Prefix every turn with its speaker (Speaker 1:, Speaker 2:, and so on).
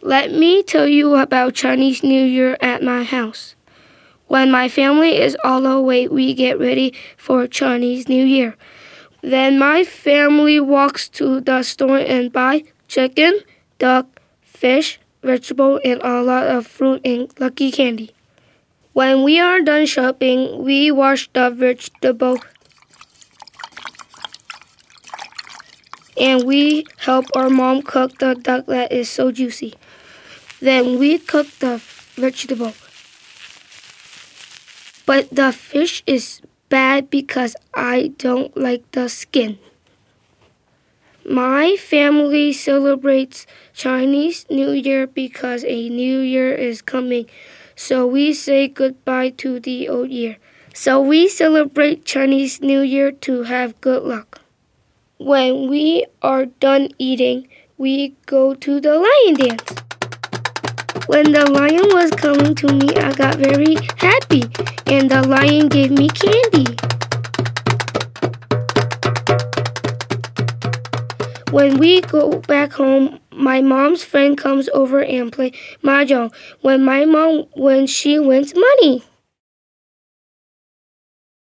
Speaker 1: Let me tell you about Chinese New Year at my house. When my family is all awake, we get ready for Chinese New Year. Then my family walks to the store and buy chicken, duck, fish, vegetable, and a lot of fruit and lucky candy. When we are done shopping, we wash the vegetable and we help our mom cook the duck that is so juicy. Then we cook the vegetable. But the fish is bad because I don't like the skin. My family celebrates Chinese New Year because a new year is coming, so we say goodbye to the old year. So we celebrate Chinese New Year to have good luck. When we are done eating, we go to the lion dance. When the lion was coming to me, I got very happy, and the lion gave me candy. When we go back home, my mom's friend comes over and play mahjong when she wins money.